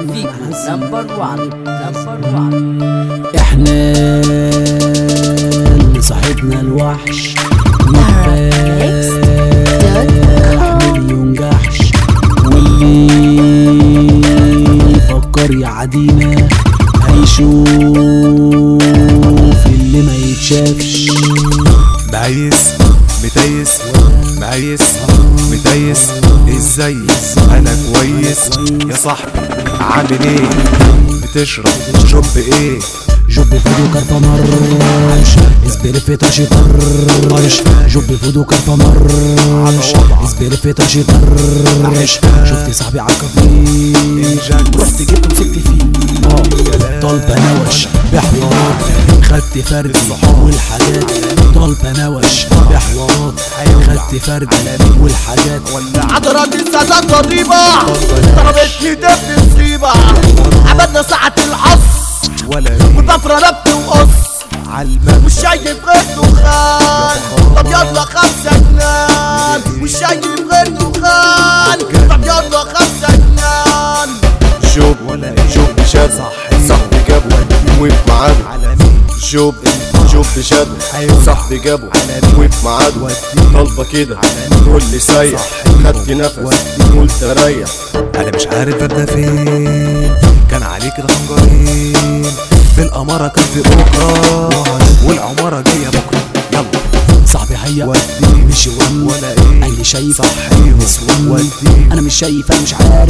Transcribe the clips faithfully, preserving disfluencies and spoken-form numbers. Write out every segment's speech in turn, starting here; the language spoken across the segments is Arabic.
فيكو نمبر وان نمبر وان. احنا اللي صاحبنا الوحش نعمل ينجحش، واللي يفكر يعدينا هيشوف اللي ما يتشافش. بعيس متيس معيس متيس ازاي انا كويس يا صاحبي عامل ايه؟ بتشرب شرب ايه؟ جوب فودو كرفة مر عمش اسبير في طرشي طر عمش جوب فودو كرفة مر عمش اسبير في طرشي طر عمش شفت صاحبي عالكافيه رحت جبته مسكت فيه طالبة نوش بحوارات خدت فردي والحاجات طالبة نوش بحوارات خدت فردي والحاجات عضرات السادات ضريبة ضربتني دب مصيبة عبدنا ساعة العصر والبفرة نبت وقص عالمال مش شايف غير دخان. طب يلا خمسة جنان مش شايف غير دخان. طب يلا خمسة جنان. جوب جوب شاب صاحبي جابه وقف معاده جوب جوب شاب صاحبي جابه وقف معاده طالبة كده تقول لي سايح خدت نفس قلت اريح. انا مش عارف ابدا فين، كان عليه كده خنجرين بالاماره كان في بكره والعماره جايه بكره. يلا صاحبي هيا وديني مش ون ولا ايه اللي شايف صحيح نسوان وديني انا مش شايف انا مش عارف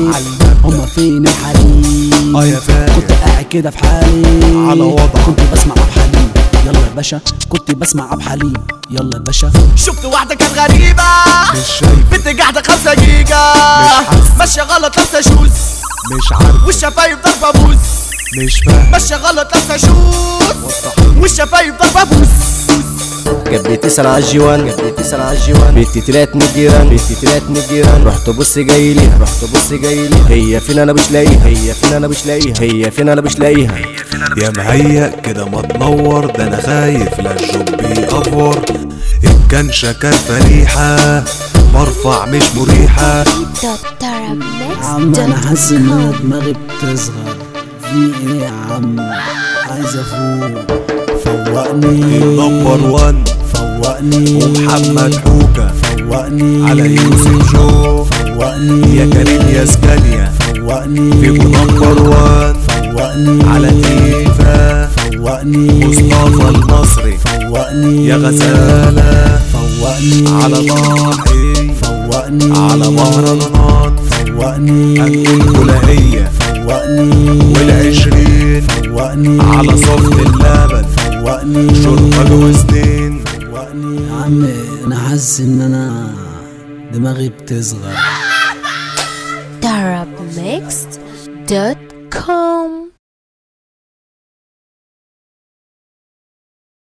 هما فين الحريم. اه يا فاكر كنت قاعد كده في حالي على وضع كنت بسمع عبد حليم يلا يا باشا كنت بسمع عبد حليم يلا يا باشا. شفت واحدة كانت غريبة مش شايف بنت قاعدة خمسة جيجا مش حاسس ماشية غلط لابسة شوز مش عارف والشفايف ضربة بوز مش فاهم ماشية غلط لابسة شوز والشفايف ضربة بوز. جت بتسأل عالجيوان جت بتسأل عالجيوان بنتي طلعت من الجيران بنتي طلعت من الجيران رحت بص جاي ليها رحت بص جاي ليها هي فين انا مش لاقيها هي فين انا مش لاقيها هي فين انا مش لاقيها. يا مهيأ كده ما تنور ده انا خايف لا الجوب يأفور الكنشة كانت فريحة برفع مش مريحة. عم انا حاسس ان انا دماغي بتصغر في ايه يا عم عايز افوق فوقني نمبر وان فوقني ومحمد حوكة فوقني على يوسف جو فوقني يا كريم يا اسكانيا فوقني فيكو نمبر وان فوقني على تيفا فوقني مصطفى المصري فوقني يا غزالة فوقني على ضاحي فوقني على مهرجانات فوقني هنقول كلائية فوقني والعشرين فوقني على صفت اللبن فوقني شرطة وسنين. فوقني يا عم انا حاسس ان انا دماغي بتصغر. Arab Mixed dot com